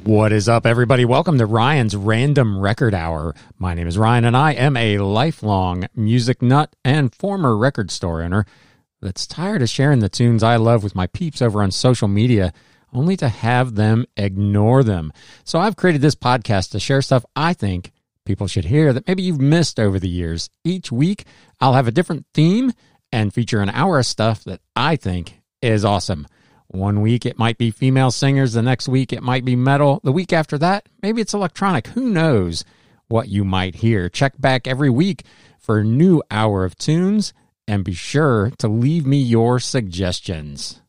What is up, everybody? Welcome to Ryan's Random Record Hour. My name is Ryan, and I am a lifelong music nut and former record store owner that's tired of sharing the tunes I love with my peeps over on social media, only to have them ignore them. So I've created this podcast to share stuff I think people should hear that maybe you've missed over the years. Each week, I'll have a different theme and feature an hour of stuff that I think is awesome. One week it might be female singers, the next week it might be metal, the week after that maybe it's electronic. Who knows what you might hear? Check back every week for a new hour of tunes and be sure to leave me your suggestions.